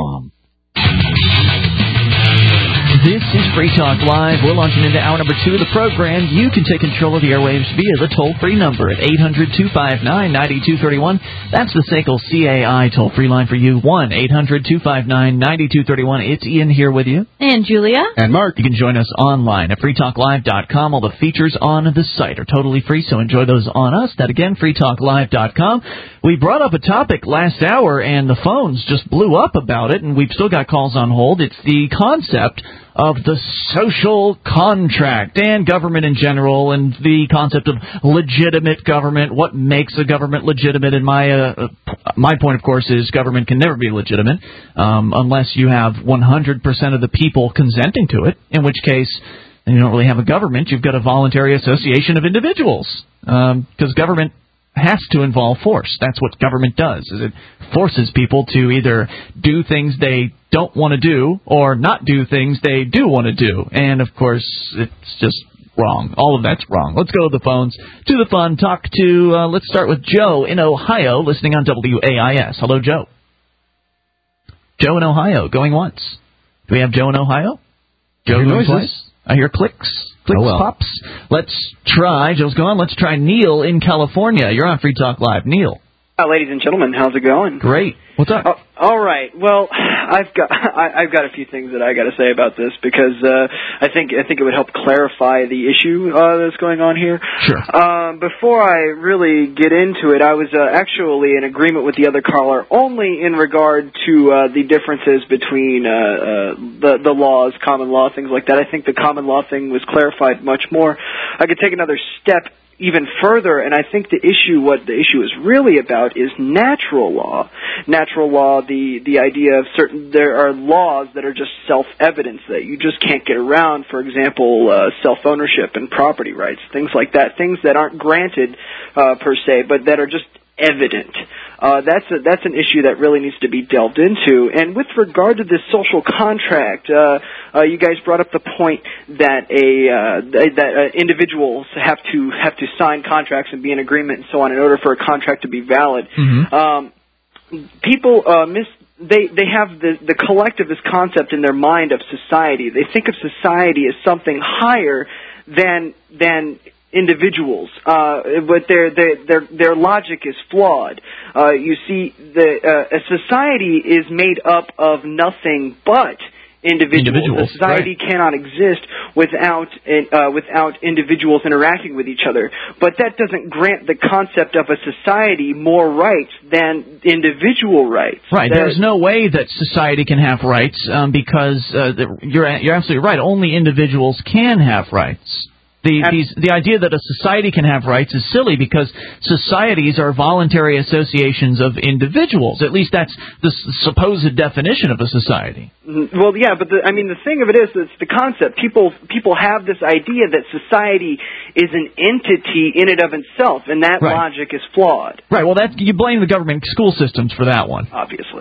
FreeTalkLive.com. This is Free Talk Live. We're launching into hour number 2 of the program. You can take control of the airwaves via the toll-free number at 800-259-9231. That's the SACL CAI toll-free line for you, 1-800-259-9231. It's Ian here with you. And Julia. And Mark. You can join us online at freetalklive.com. All the features on the site are totally free, so enjoy those on us. That again, freetalklive.com. We brought up a topic last hour, and the phones just blew up about it, and we've still got calls on hold. It's the concept of the social contract and government in general, and the concept of legitimate government. What makes a government legitimate? And my point, of course, is government can never be legitimate unless you have 100% of the people consenting to it, in which case you don't really have a government. You've got a voluntary association of individuals, because government has to involve force. That's what government does, is it forces people to either do things they don't want to do or not do things they do want to do. And, of course, it's just wrong. All of that's wrong. Let's go to the phones, to the fun, talk to, let's start with Joe in Ohio, listening on WAIS. Hello, Joe. Joe in Ohio, going once. Do we have Joe in Ohio? Joe going twice? I hear clicks. Pops. Let's try. Joe's gone. Let's try Neil in California. You're on Free Talk Live. Neil. Ladies and gentlemen, how's it going? Great. What's up? All right. Well, I've got a few things that I got to say about this, because I think it would help clarify the issue that's going on here. Sure. Before I really get into it, I was actually in agreement with the other caller only in regard to the differences between the laws, common law, things like that. I think the common law thing was clarified much more. I could take another step even further, and I think what the issue is really about is natural law. Natural law, the idea of there are laws that are just self-evident that you just can't get around. For example, self-ownership and property rights, things like that, things that aren't granted per se, but that are just evident. That's an issue that really needs to be delved into. And with regard to this social contract, you guys brought up the point that that individuals have to sign contracts and be in agreement and so on in order for a contract to be valid. Mm-hmm. People they have the collectivist concept in their mind of society. They think of society as something higher than individuals, but their logic is flawed. You see, a society is made up of nothing but individuals. A society cannot exist without individuals interacting with each other. But that doesn't grant the concept of a society more rights than individual rights. Right. There's no way that society can have rights because you're absolutely right. Only individuals can have rights. The idea that a society can have rights is silly because societies are voluntary associations of individuals. At least that's the supposed definition of a society. Well, yeah, but the thing of it is, it's the concept. People have this idea that society is an entity in and of itself, and that logic is flawed. Right. Well, you blame the government school systems for that one. Obviously.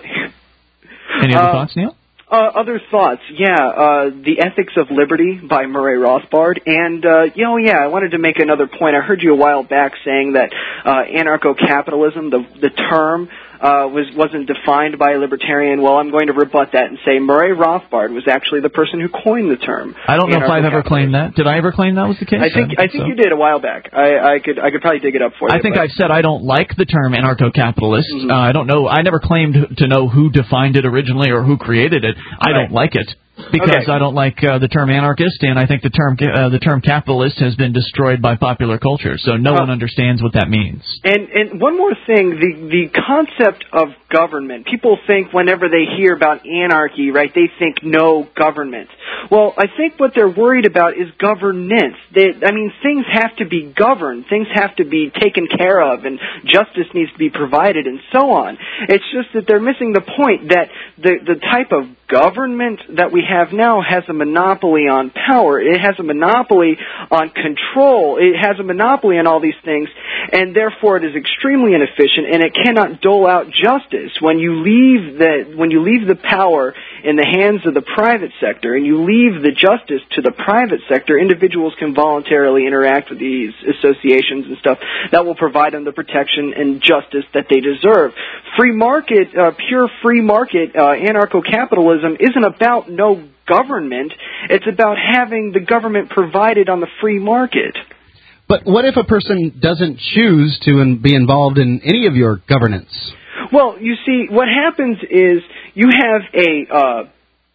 Any other thoughts, Neil? Other thoughts, The Ethics of Liberty by Murray Rothbard. And, I wanted to make another point. I heard you a while back saying that anarcho-capitalism, the term, wasn't defined by a libertarian. Well, I'm going to rebut that and say Murray Rothbard was actually the person who coined the term. I don't know if I've ever claimed that. Did I ever claim that was the case? I think you did a while back. I could probably dig it up for you. I think I've said I don't like the term anarcho-capitalist. Mm-hmm. I don't know. I never claimed to know who defined it originally or who created it. I don't like it. Because I don't like the term anarchist, and I think the term capitalist has been destroyed by popular culture, so no one understands what that means. And one more thing, the concept of government. People think whenever they hear about anarchy, right, they think no government. Well, I think what they're worried about is governance. Things have to be governed. Things have to be taken care of, and justice needs to be provided, and so on. It's just that they're missing the point that the type of government that we have now has a monopoly on power. It has a monopoly on control. It has a monopoly on all these things, and therefore it is extremely inefficient, and it cannot dole out justice. When you leave the power in the hands of the private sector and you leave the justice to the private sector, individuals can voluntarily interact with these associations and stuff that will provide them the protection and justice that they deserve. Free market, pure free market, anarcho-capitalism isn't about no government. It's about having the government provided on the free market. But what if a person doesn't choose to be involved in any of your governance? Well, you see, what happens is you have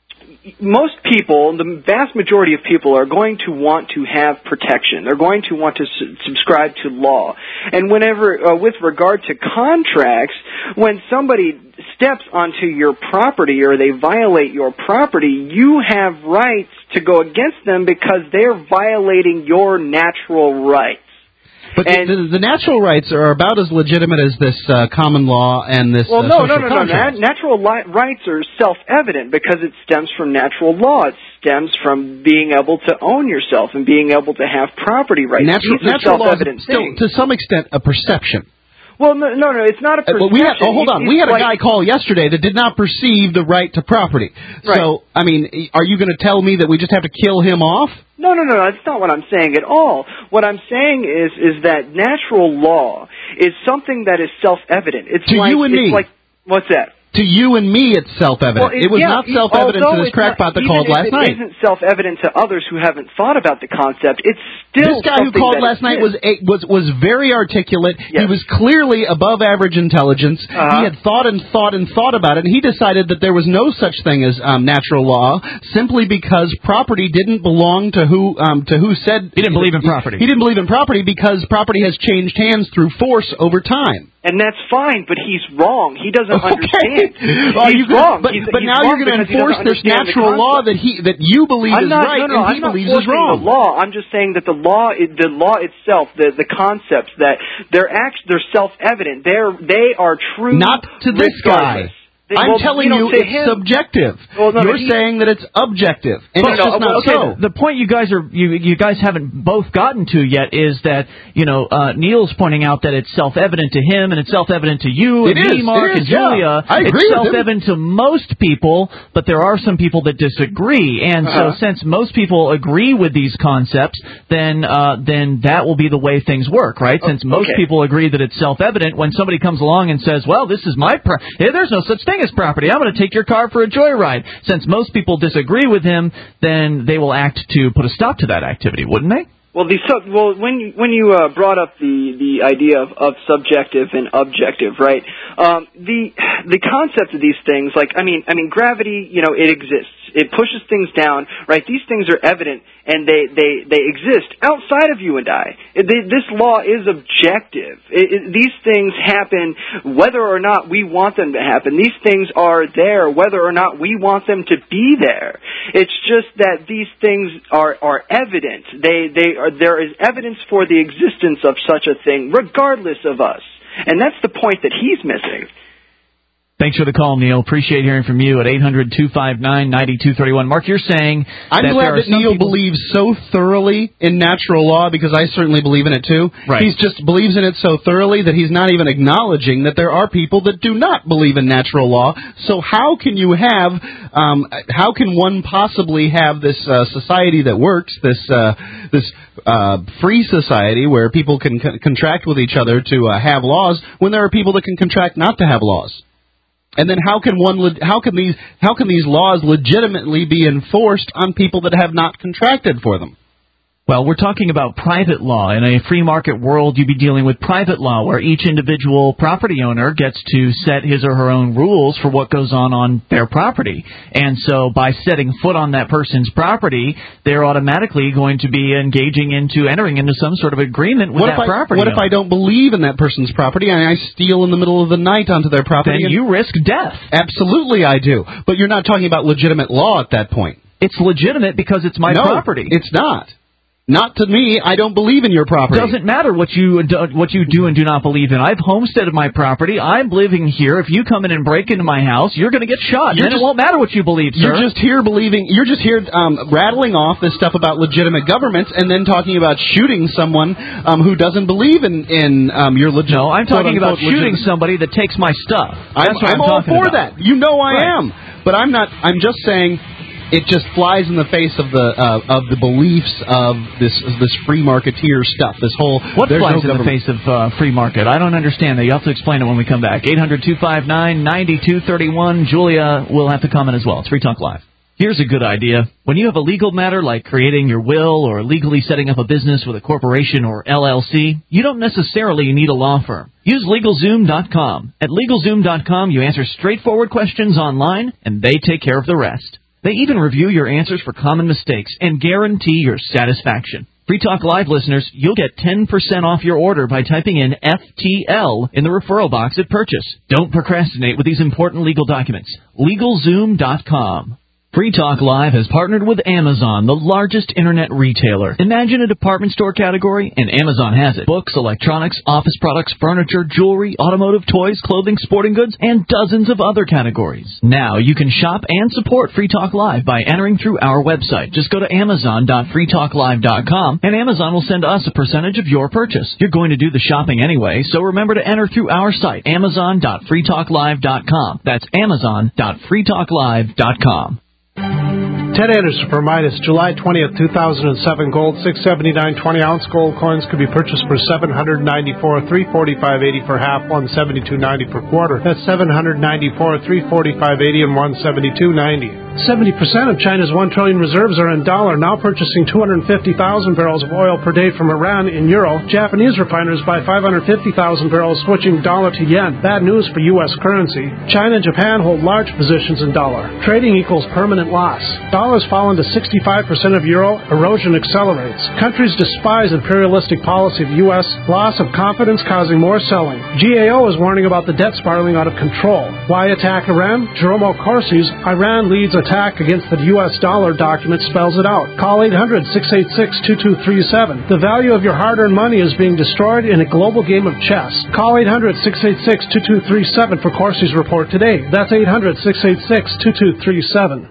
most people, the vast majority of people, are going to want to have protection. They're going to want to subscribe to law. And whenever, with regard to contracts, when somebody steps onto your property or they violate your property, you have rights to go against them because they're violating your natural rights. But the natural rights are about as legitimate as this common law and this social contract. Natural rights are self-evident because it stems from natural law. It stems from being able to own yourself and being able to have property rights. These are self-evident things. Still, to some extent, a perception. Well, no, it's not a perception. Hold on. We had a guy call yesterday that did not perceive the right to property. Right. So, I mean, are you going to tell me that we just have to kill him off? No, that's not what I'm saying at all. What I'm saying is that natural law is something that is self-evident. It's to you and me. What's that? To you and me, it's self-evident. It was not self-evident to this crackpot that called last night. It isn't self-evident to others who haven't thought about the concept. It's still this guy who called last night was very articulate. Yes. He was clearly above average intelligence. He had thought about it, and he decided that there was no such thing as natural law simply because property didn't belong to who said he didn't believe in property. He didn't believe in property because property has changed hands through force over time. And that's fine, but he's wrong. He doesn't understand. He's wrong. But now you're going to enforce this natural law that you believe is right and he believes is wrong. The law. I'm just saying that the law itself, the concepts that they're self-evident. They are true. Not to this guy. I'm telling you it's subjective. You're saying that it's objective, and it's just not so. The point you guys haven't both gotten to yet is that Neil's pointing out that it's self-evident to him and it's self-evident to you and me, Mark, and Julia. I agree it's self-evident to most people, but there are some people that disagree. And so, since most people agree with these concepts, then that will be the way things work, right? Since most people agree that it's self-evident, when somebody comes along and says, "Well, this is my there's no such thing as property. I'm going to take your car for a joyride." Since most people disagree with him, then they will act to put a stop to that activity, wouldn't they? Well, when you brought up the idea of subjective and objective, right? The concept of these things, gravity, it exists. It pushes things down, right? These things are evident, and they exist outside of you and I. This law is objective. These things happen whether or not we want them to happen. These things are there whether or not we want them to be there. It's just that these things are evident. There is evidence for the existence of such a thing, regardless of us. And that's the point that he's missing. Thanks for the call, Neil. Appreciate hearing from you at 800-259-9231. Mark, you're saying I'm glad that Neil believes so thoroughly in natural law, because I certainly believe in it too. Right. He just believes in it so thoroughly that he's not even acknowledging that there are people that do not believe in natural law. So how can one possibly have this society that works, this free society where people can contract with each other to have laws, when there are people that can contract not to have laws? And then how can these laws legitimately be enforced on people that have not contracted for them? Well, we're talking about private law. In a free market world, you'd be dealing with private law, where each individual property owner gets to set his or her own rules for what goes on their property. And so by setting foot on that person's property, they're automatically going to be entering into some sort of agreement with that property. What if I don't believe in that person's property and I steal in the middle of the night onto their property? Then you risk death. Absolutely I do. But you're not talking about legitimate law at that point. It's legitimate because it's my property. It's not. Not to me. I don't believe in your property. It doesn't matter what you do and do not believe in. I've homesteaded my property. I'm living here. If you come in and break into my house, you're going to get shot. Then it won't matter what you believe, sir. You're just here rattling off this stuff about legitimate governments and then talking about shooting someone who doesn't believe in your legitimate. No, I'm talking about shooting somebody that takes my stuff. I'm all for that. You know I am. But I'm not. I'm just saying it just flies in the face of the beliefs of this free marketeer stuff. This whole what flies in the face of free market? I don't understand that. You have to explain it when we come back. 800-259-9231. Julia will have to comment as well. It's Free Talk Live. Here's a good idea. When you have a legal matter like creating your will or legally setting up a business with a corporation or LLC, you don't necessarily need a law firm. Use LegalZoom.com. At LegalZoom.com, you answer straightforward questions online, and they take care of the rest. They even review your answers for common mistakes and guarantee your satisfaction. Free Talk Live listeners, you'll get 10% off your order by typing in FTL in the referral box at purchase. Don't procrastinate with these important legal documents. LegalZoom.com. Free Talk Live has partnered with Amazon, the largest internet retailer. Imagine a department store category, and Amazon has it. Books, electronics, office products, furniture, jewelry, automotive, toys, clothing, sporting goods, and dozens of other categories. Now you can shop and support Free Talk Live by entering through our website. Just go to Amazon.freetalklive.com, and Amazon will send us a percentage of your purchase. You're going to do the shopping anyway, so remember to enter through our site, Amazon.freetalklive.com. That's Amazon.freetalklive.com. Ted Anderson for Midas, July 20th, 2007. Gold, $679. 20-ounce gold coins could be purchased for $794, $345.80 for half, $172.90 per quarter. That's $794, $345.80, and $172.90. 70% of China's 1 trillion reserves are in dollar, now purchasing 250,000 barrels of oil per day from Iran in euro. Japanese refiners buy 550,000 barrels, switching dollar to yen. Bad news for U.S. currency. China and Japan hold large positions in dollar. Trading equals permanent loss. Dollars fall into 65% of euro. Erosion accelerates. Countries despise imperialistic policy of U.S. Loss of confidence causing more selling. GAO is warning about the debt spiraling out of control. Why attack Iran? Jerome Corsi's Iran leads attack against the U.S. dollar document spells it out. Call 800-686-2237. The value of your hard-earned money is being destroyed in a global game of chess. Call 800-686-2237 for Corsi's report today. That's 800-686-2237.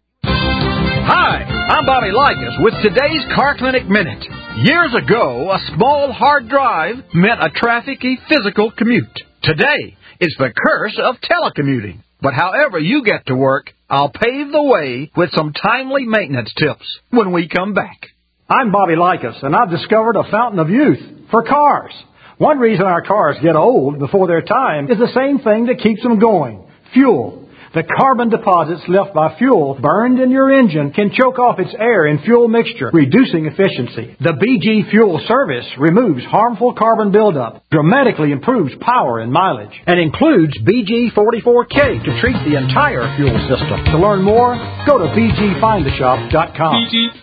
Hi, I'm Bobby Likas with today's Car Clinic Minute. Years ago, a small hard drive meant a trafficy physical commute. Today, it's the curse of telecommuting. But however you get to work, I'll pave the way with some timely maintenance tips when we come back. I'm Bobby Likas, and I've discovered a fountain of youth for cars. One reason our cars get old before their time is the same thing that keeps them going: fuel. The carbon deposits left by fuel burned in your engine can choke off its air and fuel mixture, reducing efficiency. The BG Fuel Service removes harmful carbon buildup, dramatically improves power and mileage, and includes BG44K to treat the entire fuel system. To learn more, go to BGFindTheShop.com.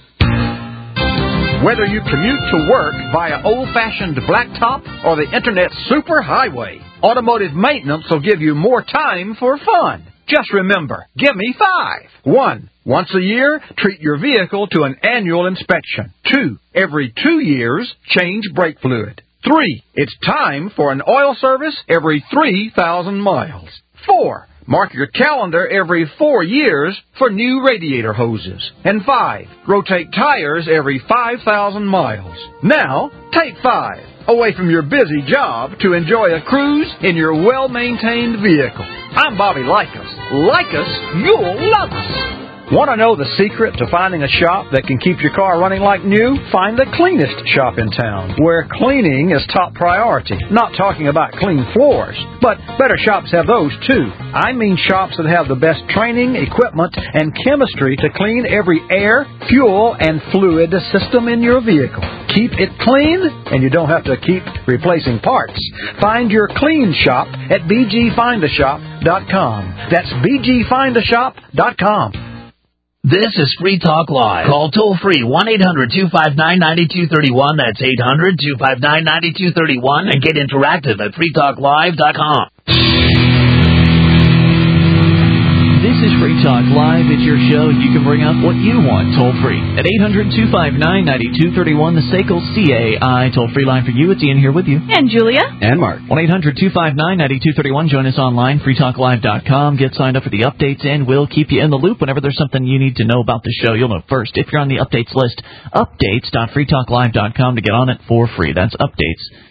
Whether you commute to work via old-fashioned blacktop or the Internet superhighway, automotive maintenance will give you more time for fun. Just remember, give me 5. 1. Once a year, treat your vehicle to an annual inspection. 2. Every 2 years, change brake fluid. 3. It's time for an oil service every 3,000 miles. 4. Mark your calendar every 4 years for new radiator hoses. And 5. Rotate tires every 5,000 miles. Now, take 5 away from your busy job to enjoy a cruise in your well-maintained vehicle. I'm Bobby Likas. Like us, you'll love us. Want to know the secret to finding a shop that can keep your car running like new? Find the cleanest shop in town, where cleaning is top priority. Not talking about clean floors, but better shops have those too. I mean shops that have the best training, equipment, and chemistry to clean every air, fuel, and fluid system in your vehicle. Keep it clean, and you don't have to keep replacing parts. Find your clean shop at BGFindTheShop.com. That's BGFindTheShop.com. This is Free Talk Live. Call toll-free 1-800-259-9231. That's 800-259-9231. And get interactive at freetalklive.com. This is Free Talk Live. It's your show. You can bring up what you want toll-free at 800-259-9231, the SACL CAI toll-free line for you. It's Ian here with you. And Julia. And Mark. 1-800-259-9231. Join us online, freetalklive.com. Get signed up for the updates, and we'll keep you in the loop whenever there's something you need to know about the show. You'll know first. If you're on the updates list, updates.freetalklive.com to get on it for free. That's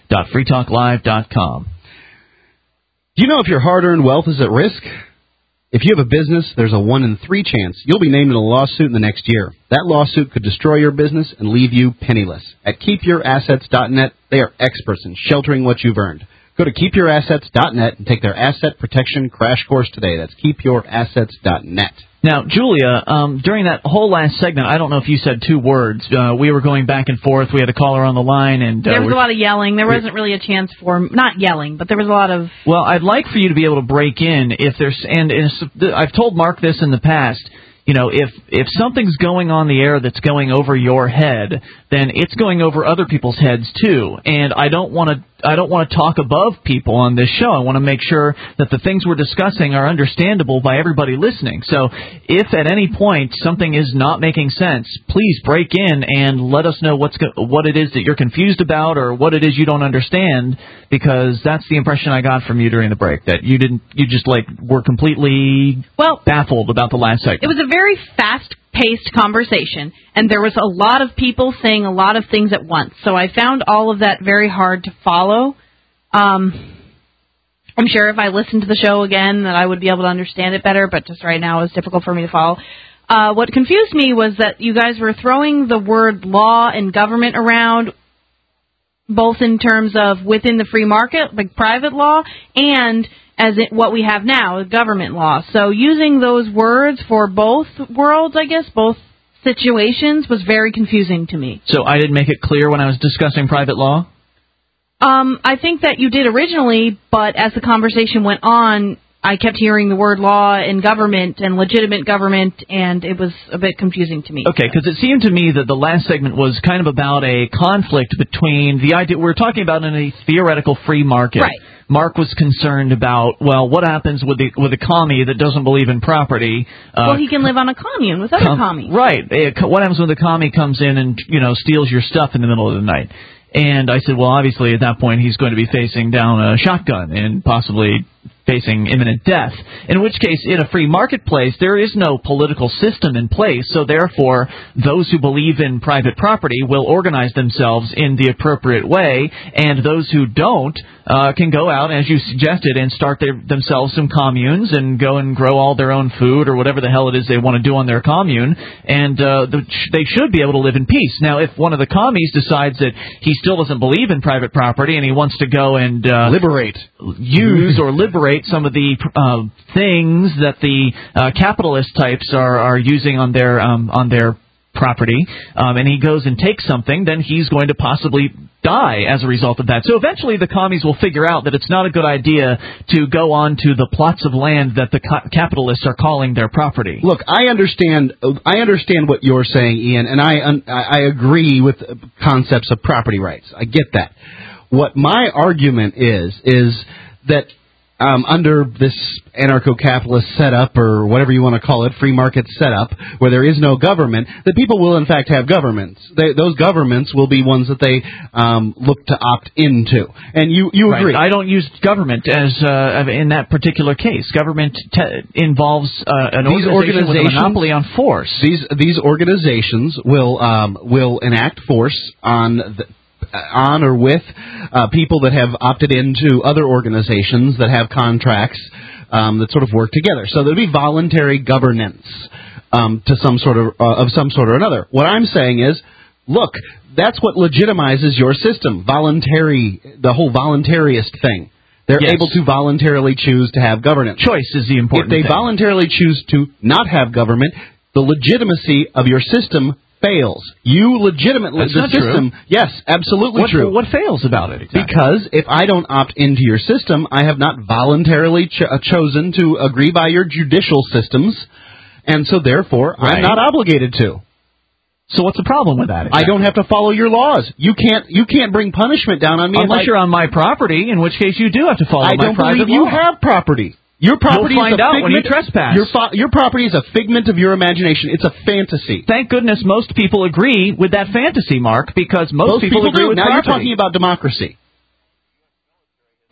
updates.freetalklive.com. Do you know if your hard-earned wealth is at risk? If you have a business, there's a 1 in 3 chance you'll be named in a lawsuit in the next year. That lawsuit could destroy your business and leave you penniless. At KeepYourAssets.net, they are experts in sheltering what you've earned. Go to KeepYourAssets.net and take their asset protection crash course today. That's KeepYourAssets.net. Now, Julia, during that whole last segment, I don't know if you said 2 words. We were going back and forth. We had a caller on the line, and there was a lot of yelling. There wasn't really a chance for not yelling, but there was a lot of. Well, I'd like for you to be able to break in if there's, and I've told Mark this in the past. You know, if something's going on the air that's going over your head, then it's going over other people's heads too. And I don't want to talk above people on this show. I want to make sure that the things we're discussing are understandable by everybody listening. So if at any point something is not making sense, please break in and let us know what it is that you're confused about or what it is you don't understand, because that's the impression I got from you during the break, that you just were completely baffled about the last segment. It was a very fast-paced conversation, and there was a lot of people saying a lot of things at once. So I found all of that very hard to follow. I'm sure if I listened to the show again that I would be able to understand it better, but just right now it was difficult for me to follow. What confused me was that you guys were throwing the word law and government around, both in terms of within the free market, like private law, and what we have now, government law. So using those words for both worlds, I guess, both situations, was very confusing to me. So I didn't make it clear when I was discussing private law? I think that you did originally, but as the conversation went on, I kept hearing the word law and government and legitimate government, and it was a bit confusing to me. Okay, because it seemed to me that the last segment was kind of about a conflict between the idea we're talking about in a theoretical free market. Right. Mark was concerned about, well, what happens with the commie that doesn't believe in property? Well, he can live on a commune with other commies. Right. What happens when the commie comes in and, steals your stuff in the middle of the night? And I said, well, obviously at that point he's going to be facing down a shotgun and possibly facing imminent death, in which case in a free marketplace there is no political system in place, so therefore those who believe in private property will organize themselves in the appropriate way, and those who don't can go out, as you suggested, and start themselves some communes and go and grow all their own food or whatever the hell it is they want to do on their commune, and they should be able to live in peace. Now, if one of the commies decides that he still doesn't believe in private property and he wants to go and use or liberate some of the things that the capitalist types are using on their property, and he goes and takes something, then he's going to possibly die as a result of that. So eventually the commies will figure out that it's not a good idea to go on to the plots of land that the capitalists are calling their property. Look, I understand what you're saying, Ian, and I agree with concepts of property rights. I get that. What my argument is that under this anarcho-capitalist setup, or whatever you want to call it, free market setup, where there is no government, that people will in fact have governments. Those governments will be ones that they look to opt into. And you agree. I don't use government as in that particular case. Government involves an organization with a monopoly on force. These organizations will enact force on or with people that have opted into other organizations that have contracts that sort of work together. So there'll be voluntary governance to some sort or another. What I'm saying is, look, that's what legitimizes your system. The whole voluntarist thing. They're able to voluntarily choose to have governance. Choice is the important thing. If they voluntarily choose to not have government, the legitimacy of your system fails. You legitimately... That's not system, true. Yes, absolutely true. What fails about it exactly? Because if I don't opt into your system, I have not voluntarily chosen to agree by your judicial systems, and so therefore I'm not obligated to. So what's the problem with that? Exactly? I don't have to follow your laws. You can't bring punishment down on me unless you're on my property, in which case you do have to follow my private law. I don't believe you have property. Your property You'll find out when you trespass. Your property is a figment of your imagination. It's a fantasy. Thank goodness most people agree with that fantasy, Mark, because most people agree with now property. You're talking about democracy.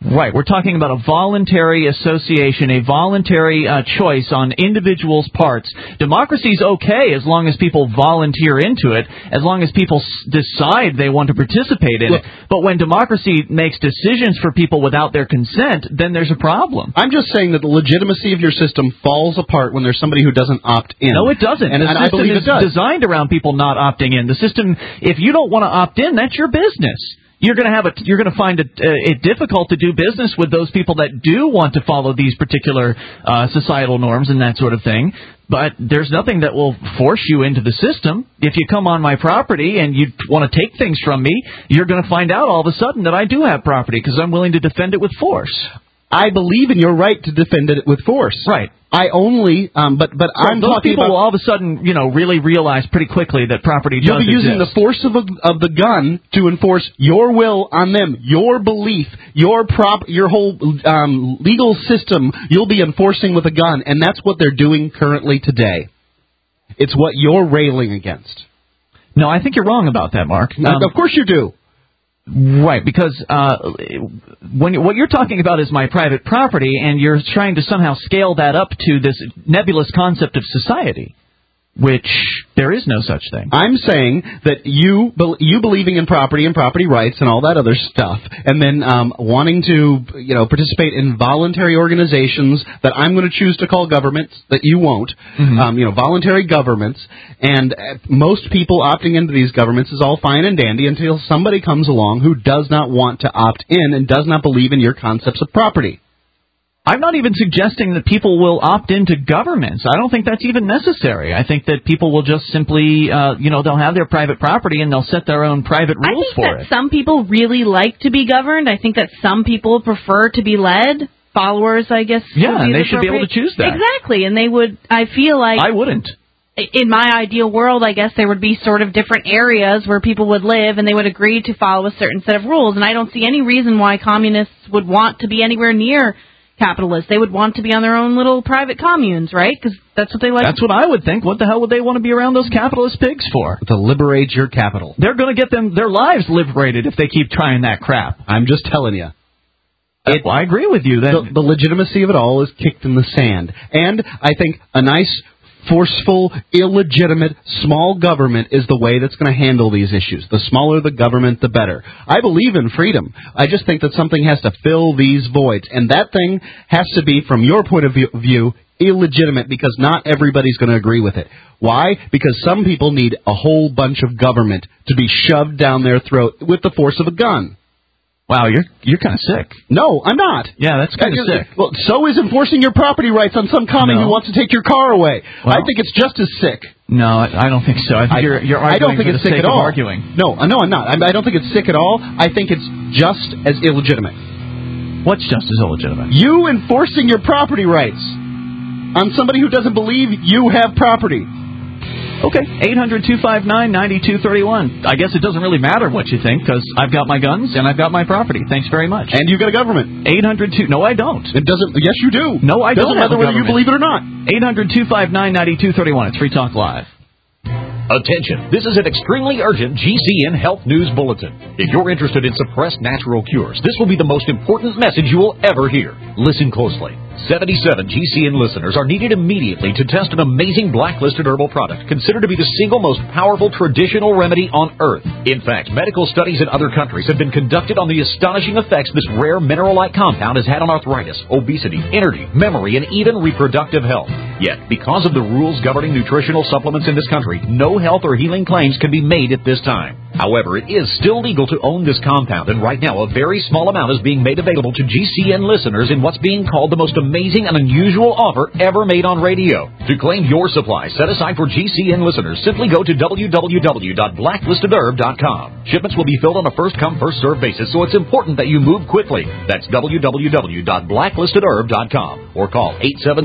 Right. We're talking about a voluntary association, a voluntary choice on individuals' parts. Democracy's okay as long as people volunteer into it, as long as people decide they want to participate in it. But when democracy makes decisions for people without their consent, then there's a problem. I'm just saying that the legitimacy of your system falls apart when there's somebody who doesn't opt in. No, it doesn't. And the I system believe is it does. designed around people not opting in. The system, if you don't want to opt in, that's your business. You're going to find it difficult to do business with those people that do want to follow these particular societal norms and that sort of thing. But there's nothing that will force you into the system. If you come on my property and you want to take things from me, you're going to find out all of a sudden that I do have property because I'm willing to defend it with force. I believe in your right to defend it with force. Right. I only, but I'm those talking people about will all of a sudden, really realize pretty quickly that property does you'll be using exist. the force of the gun to enforce your will on them, your belief, your whole legal system. You'll be enforcing with a gun, and that's what they're doing currently today. It's what you're railing against. No, I think you're wrong about that, Mark. Of course you do. Right, because what you're talking about is my private property, and you're trying to somehow scale that up to this nebulous concept of society, which there is no such thing. I'm saying that you believing in property and property rights and all that other stuff, and then wanting to participate in voluntary organizations that I'm going to choose to call governments that you won't, voluntary governments, and most people opting into these governments is all fine and dandy until somebody comes along who does not want to opt in and does not believe in your concepts of property. I'm not even suggesting that people will opt into governments. I don't think that's even necessary. I think that people will just simply, they'll have their private property and they'll set their own private rules for it. I think that some people really like to be governed. I think that some people prefer to be led. Followers, I guess. Yeah, and they should be able to choose that. Exactly, and they would, I feel like... I wouldn't. In my ideal world, I guess there would be sort of different areas where people would live and they would agree to follow a certain set of rules. And I don't see any reason why communists would want to be anywhere near capitalists. They would want to be on their own little private communes, right? Because that's what they like. That's what I would think. What the hell would they want to be around those capitalist pigs for? To liberate your capital. They're going to get their lives liberated if they keep trying that crap. I'm just telling you. I agree with you. The legitimacy of it all is kicked in the sand. And I think a nice, forceful, illegitimate, small government is the way that's going to handle these issues. The smaller the government, the better. I believe in freedom. I just think that something has to fill these voids. And that thing has to be, from your point of view, illegitimate, because not everybody's going to agree with it. Why? Because some people need a whole bunch of government to be shoved down their throat with the force of a gun. Wow, you're kind of sick. No, I'm not. Yeah, that's kind of sick. Well, so is enforcing your property rights on some commie who wants to take your car away. Well, I think it's just as sick. No, I don't think so. I think you're arguing I don't think for it's the sick sake at of all. arguing. No, I'm not. I don't think it's sick at all. I think it's just as illegitimate. What's just as illegitimate? You enforcing your property rights on somebody who doesn't believe you have property. Okay, 800-259-9231. I guess it doesn't really matter what you think, because I've got my guns and I've got my property. Thanks very much. And you've got a government. 800-2... No, I don't. It doesn't... Yes, you do. No, I don't. Doesn't matter whether you believe it or not. 800-259-9231. It's Free Talk Live. Attention, this is an extremely urgent GCN Health News Bulletin. If you're interested in suppressed natural cures, this will be the most important message you will ever hear. Listen closely. 77 GCN listeners are needed immediately to test an amazing blacklisted herbal product considered to be the single most powerful traditional remedy on earth. In fact, medical studies in other countries have been conducted on the astonishing effects this rare mineral-like compound has had on arthritis, obesity, energy, memory, and even reproductive health. Yet, because of the rules governing nutritional supplements in this country, no health or healing claims can be made at this time. However, it is still legal to own this compound, and right now a very small amount is being made available to GCN listeners in what's being called the most amazing and unusual offer ever made on radio. To claim your supply set aside for GCN listeners, simply go to www.blacklistedherb.com. Shipments will be filled on a first-come, first-served basis, so it's important that you move quickly. That's www.blacklistedherb.com or call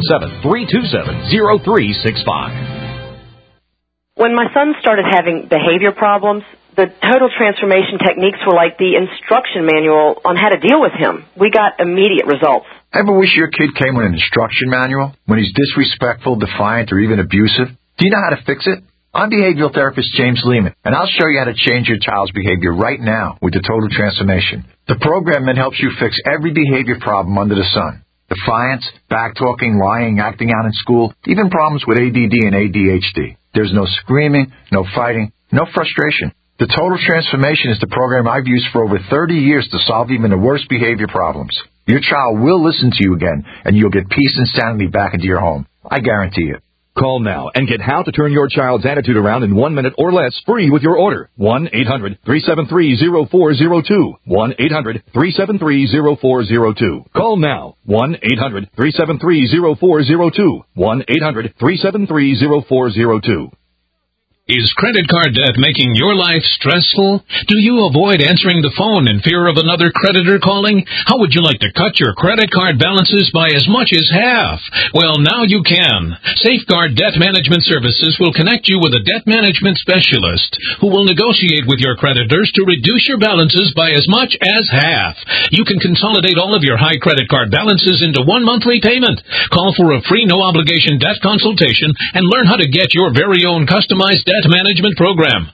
877-327-0365. When my son started having behavior problems, the total transformation techniques were like the instruction manual on how to deal with him. We got immediate results. Ever wish your kid came with an instruction manual? When he's disrespectful, defiant, or even abusive? Do you know how to fix it? I'm behavioral therapist James Lehman, and I'll show you how to change your child's behavior right now with the Total Transformation. The program then helps you fix every behavior problem under the sun. Defiance, backtalking, lying, acting out in school, even problems with ADD and ADHD. There's no screaming, no fighting, no frustration. The Total Transformation is the program I've used for over 30 years to solve even the worst behavior problems. Your child will listen to you again, and you'll get peace and sanity back into your home. I guarantee it. Call now and get how to turn your child's attitude around in 1 minute or less free with your order. 1-800-373-0402. 1-800-373-0402. Call now. 1-800-373-0402. 1-800-373-0402. Is credit card debt making your life stressful? Do you avoid answering the phone in fear of another creditor calling? How would you like to cut your credit card balances by as much as half? Well, now you can. Safeguard Debt Management Services will connect you with a debt management specialist who will negotiate with your creditors to reduce your balances by as much as half. You can consolidate all of your high credit card balances into one monthly payment. Call for a free no-obligation debt consultation and learn how to get your very own customized debt management program.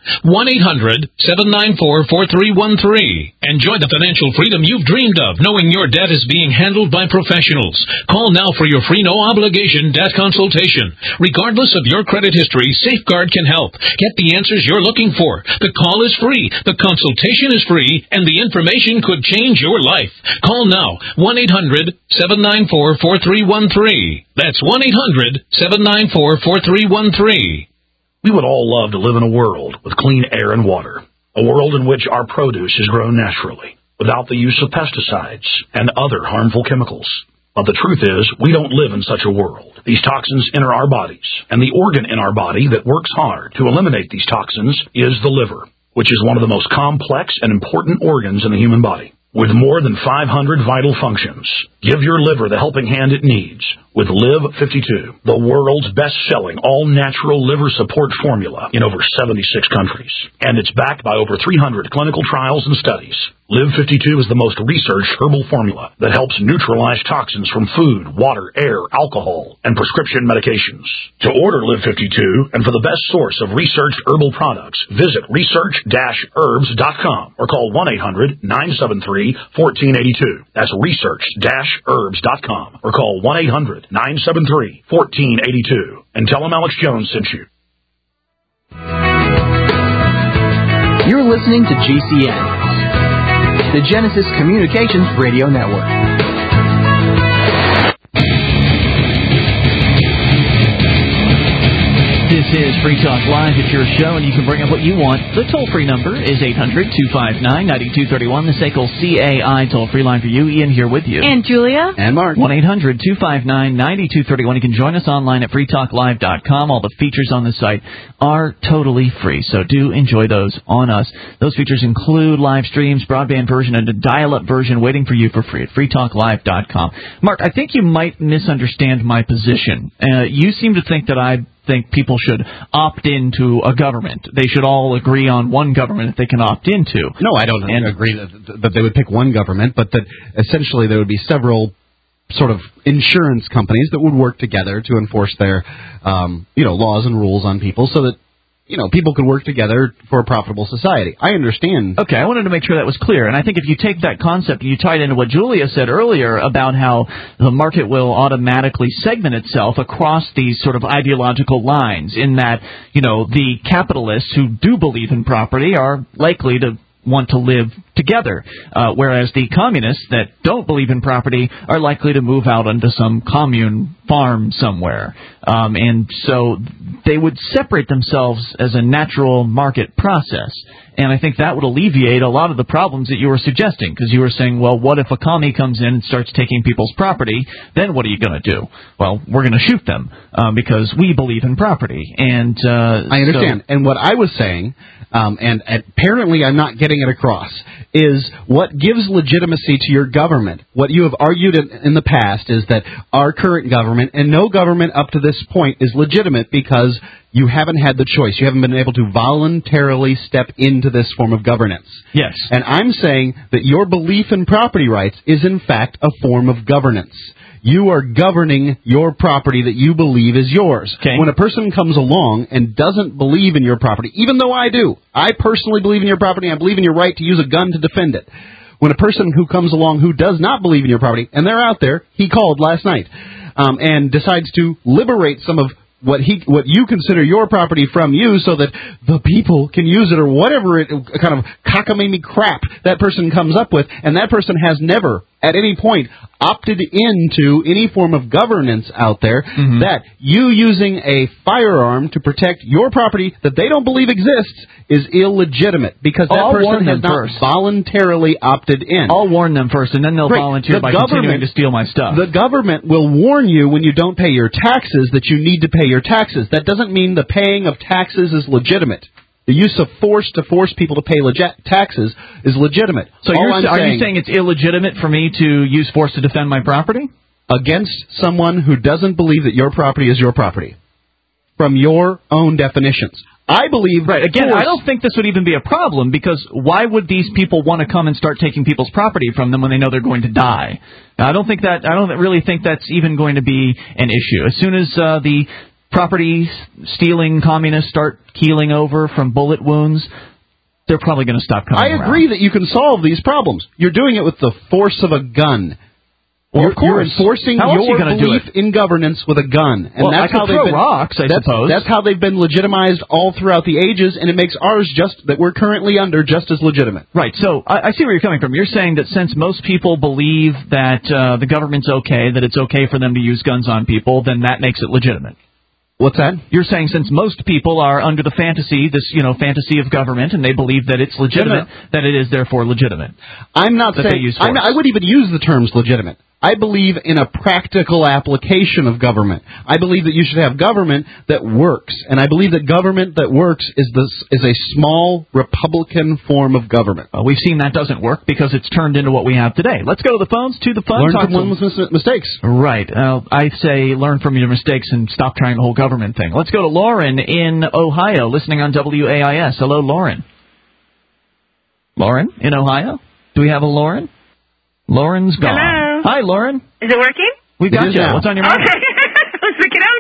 1-800-794-4313. Enjoy the financial freedom you've dreamed of, knowing your debt is being handled by professionals. Call now for your free no-obligation debt consultation. Regardless of your credit history, Safeguard can help. Get the answers you're looking for. The call is free, the consultation is free, and the information could change your life. Call now. 1-800-794-4313. That's 1-800-794-4313. We would all love to live in a world with clean air and water, a world in which our produce is grown naturally, without the use of pesticides and other harmful chemicals. But the truth is, we don't live in such a world. These toxins enter our bodies, and the organ in our body that works hard to eliminate these toxins is the liver, which is one of the most complex and important organs in the human body. With more than 500 vital functions, give your liver the helping hand it needs with Live 52, the world's best-selling all-natural liver support formula in over 76 countries. And it's backed by over 300 clinical trials and studies. Live 52 is the most researched herbal formula that helps neutralize toxins from food, water, air, alcohol, and prescription medications. To order Live 52 and for the best source of researched herbal products, visit research-herbs.com or call 1-800-973-1482. That's research-herbs.com or call 1-800-973-1482 and tell them Alex Jones sent you. You're listening to GCN, the Genesis Communications Radio Network. This is Free Talk Live. It's your show, and you can bring up what you want. The toll-free number is 800-259-9231. The SACL CAI toll-free line for you. Ian here with you. And Julia. And Mark. 1-800-259-9231. You can join us online at freetalklive.com. All the features on the site are totally free, so do enjoy those on us. Those features include live streams, broadband version, and a dial-up version waiting for you for free at freetalklive.com. Mark, I think you might misunderstand my position. You seem to think that I think people should opt into a government. They should all agree on one government that they can opt into. No, I don't agree that they would pick one government, but that essentially there would be several sort of insurance companies that would work together to enforce their, laws and rules on people so that, people could work together for a profitable society. I understand. Okay, I wanted to make sure that was clear. And I think if you take that concept and you tie it into what Julia said earlier about how the market will automatically segment itself across these sort of ideological lines in that, the capitalists who do believe in property are likely to want to live together, whereas the communists that don't believe in property are likely to move out onto some commune farm somewhere. And so they would separate themselves as a natural market process. And I think that would alleviate a lot of the problems that you were suggesting, because you were saying, well, what if a commie comes in and starts taking people's property? Then what are you going to do? Well, we're going to shoot them because we believe in property. And I understand. And what I was saying, and apparently I'm not getting it across, is what gives legitimacy to your government. What you have argued in the past is that our current government, and no government up to this point, is legitimate because you haven't had the choice. You haven't been able to voluntarily step into this form of governance. Yes. And I'm saying that your belief in property rights is, in fact, a form of governance. you are governing your property that you believe is yours. Okay. When a person comes along and doesn't believe in your property, even though I do, I personally believe in your property, I believe in your right to use a gun to defend it. When a person who comes along who does not believe in your property, and they're out there, he called last night, and decides to liberate some of what you consider your property from you so that the people can use it, or whatever kind of cockamamie crap that person comes up with, and that person has never at any point opted into any form of governance out there, that you using a firearm to protect your property that they don't believe exists is illegitimate, because that person has not voluntarily opted in. I'll warn them first, and then they'll volunteer by continuing to steal my stuff. The government will warn you when you don't pay your taxes that you need to pay your taxes. That doesn't mean the paying of taxes is legitimate. The use of force to force people to pay taxes is legitimate. So are you saying it's illegitimate for me to use force to defend my property? Against someone who doesn't believe that your property is your property, from your own definitions. I believe... Right, again, I don't think this would even be a problem, because why would these people want to come and start taking people's property from them when they know they're going to die? Now, I don't really think that's even going to be an issue. As soon as the property-stealing communists start keeling over from bullet wounds, they're probably going to stop coming around. I agree that you can solve these problems. You're doing it with the force of a gun. Well, of course. You're enforcing your belief in governance with a gun. And that's how they've been, rocks, I suppose. That's how they've been legitimized all throughout the ages, and it makes ours that we're currently under just as legitimate. Right. So I see where you're coming from. You're saying that since most people believe that the government's okay, that it's okay for them to use guns on people, then that makes it legitimate. What's that? You're saying since most people are under the fantasy of government, and they believe that it's legitimate, that it is therefore legitimate. I'm not saying... I would even use the terms legitimate. I believe in a practical application of government. I believe that you should have government that works, and I believe that government that works is a small Republican form of government. We've seen that doesn't work because it's turned into what we have today. Let's go to the phones. Learn from one's mistakes. Right. I say learn from your mistakes and stop trying the whole government thing. Let's go to Lauren in Ohio, listening on WAIS. Hello, Lauren. Lauren in Ohio? Do we have a Lauren? Lauren's gone. Hello. Hi, Lauren. Is it working? We got you. What's on your mind? Okay. I was thinking, oh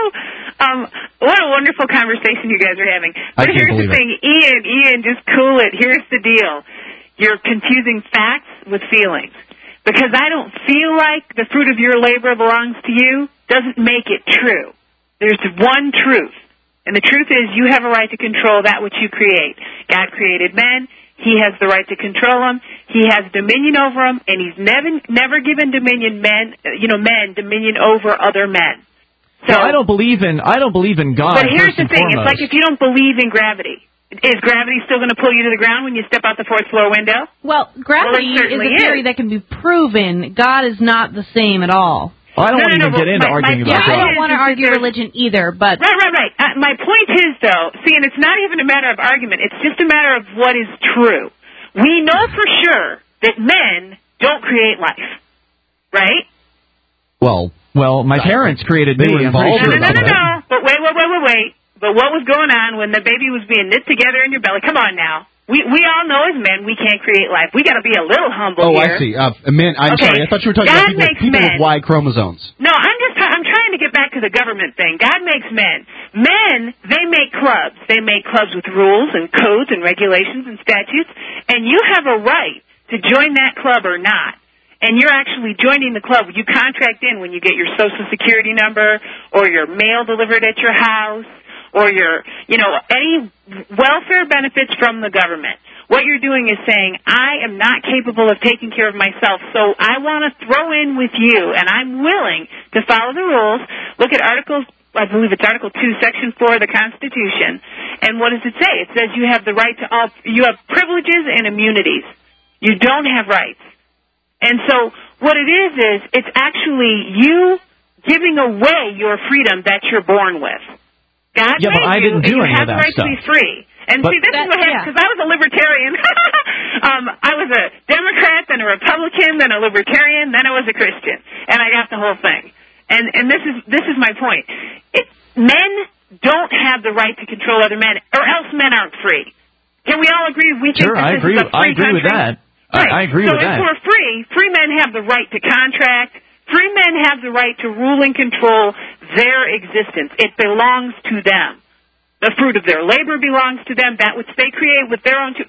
no. What a wonderful conversation you guys are having. But here's the thing, Ian, just cool it. Here's the deal. You're confusing facts with feelings. Because I don't feel like the fruit of your labor belongs to you doesn't make it true. There's one truth. And the truth is you have a right to control that which you create. God created men. He has the right to control them. He has dominion over them, and he's never given men dominion over other men. So I don't believe in God. But here's the thing: it's like if you don't believe in gravity, is gravity still going to pull you to the ground when you step out the fourth floor window? Well, gravity is a theory that can be proven. God is not the same at all. I don't want to even get into arguing about God. I don't want to argue religion either, but... Right. My point is, though, and it's not even a matter of argument, it's just a matter of what is true. We know for sure that men don't create life, right? Well, my parents created me. No. But wait. But what was going on when the baby was being knit together in your belly? Come on now. We all know as men we can't create life. We got to be a little humble here. I see. Men, sorry. I thought you were talking about people with Y chromosomes. No, I'm trying to get back to the government thing. God makes men. Men, they make clubs. They make clubs with rules and codes and regulations and statutes, and you have a right to join that club or not. And you're actually joining the club. You contract in when you get your Social Security number or your mail delivered at your house, or any welfare benefits from the government. What you're doing is saying, I am not capable of taking care of myself, so I want to throw in with you, and I'm willing to follow the rules. Look at I believe it's Article 2, Section 4 of the Constitution. And what does it say? It says you have the right to you have privileges and immunities. You don't have rights. And so what it is it's actually you giving away your freedom that you're born with. God made but I didn't do any of that stuff. You have the right to be free. And see, this is what happened, because I was a libertarian. I was a Democrat, then a Republican, then a libertarian, then I was a Christian. And I got the whole thing. And this is my point. Men don't have the right to control other men, or else men aren't free. Can we all agree we think this is a free country? With that. Right. I agree with that. So if we're free men have the right to contract, Free men have the right to rule and control their existence. It belongs to them. The fruit of their labor belongs to them, that which they create with their own...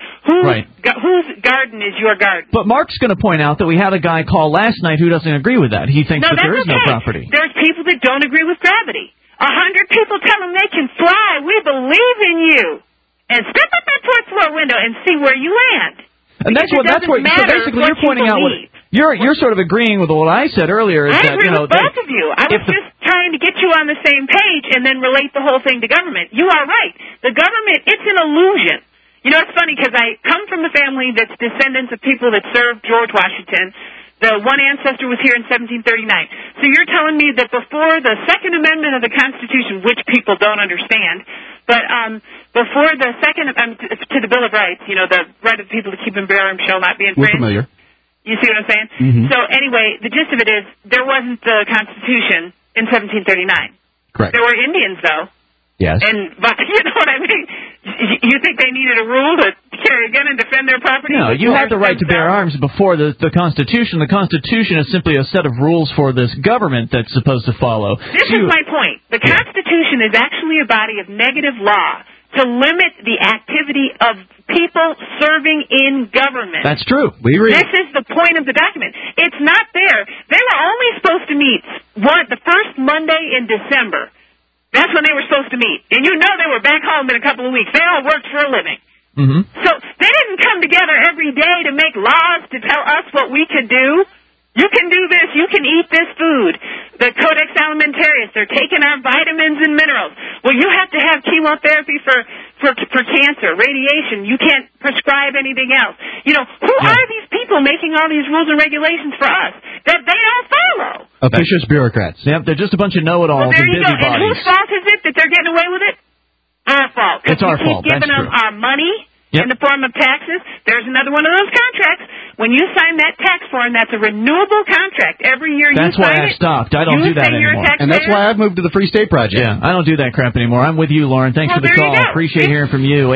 Whose garden is your garden? But Mark's going to point out that we had a guy call last night who doesn't agree with that. He thinks that there is no property. There's people that don't agree with gravity. 100 people tell them they can fly. We believe in you. And step up that fourth floor window and see where you land. And that's what so basically you're pointing out what you're sort of agreeing with what I said earlier. Is I agree with both of you. I was just trying to get you on the same page and then relate the whole thing to government. You are right. The government, it's an illusion. You know, it's funny because I come from a family that's descendants of people that served George Washington. The one ancestor was here in 1739. So you're telling me that before the Second Amendment of the Constitution, which people don't understand, but before the second to the Bill of Rights, you know, the right of people to keep and bear arms shall not be infringed. We're familiar. You see what I'm saying? Mm-hmm. So anyway, the gist of it is there wasn't the Constitution in 1739. Correct. There were Indians, though. Yes. But you know what I mean? You think they needed a rule to carry a gun and defend their property? No, you have the right to bear arms before the Constitution. The Constitution is simply a set of rules for this government that's supposed to follow. This is my point. The Constitution is actually a body of negative law to limit the activity of people serving in government. That's true. We agree. This is the point of the document. It's not there. They were only supposed to meet the first Monday in December. That's when they were supposed to meet. And you know they were back home in a couple of weeks. They all worked for a living. Mm-hmm. So they didn't come together every day to make laws to tell us what we could do. You can do this. You can eat this food. The Codex Alimentarius, they're taking our vitamins and minerals. Well, you have to have chemotherapy for cancer, radiation. You can't prescribe anything else. You know, who are these people making all these rules and regulations for us that they don't follow? Officious bureaucrats. Yep, they're just a bunch of know-it-alls there and you go. And busybodies. whose fault is it that they're getting away with it? Our fault. It's our fault. We keep giving them our money in the form of taxes. There's another one of those contracts. When you sign that tax form, that's a renewable contract. Every year that's you sign it. That's why I stopped. I don't do that anymore. And that's why I've moved to the Free State Project. Yeah, I don't do that crap anymore. I'm with you, Lauren. Thanks for the call. Appreciate hearing from you.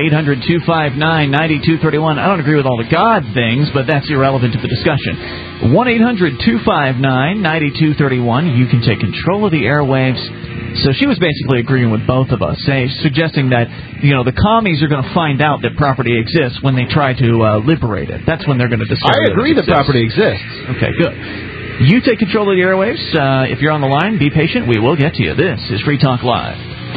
800-259-9231. I don't agree with all the God things, but that's irrelevant to the discussion. 1-800-259-9231. You can take control of the airwaves. So she was basically agreeing with both of us, suggesting that, you know, the commies are going to find out that property exists when they try to liberate it. That's when they're going to discover I agree that property exists. Okay, good. You take control of the airwaves. If you're on the line, be patient. We will get to you. This is Free Talk Live.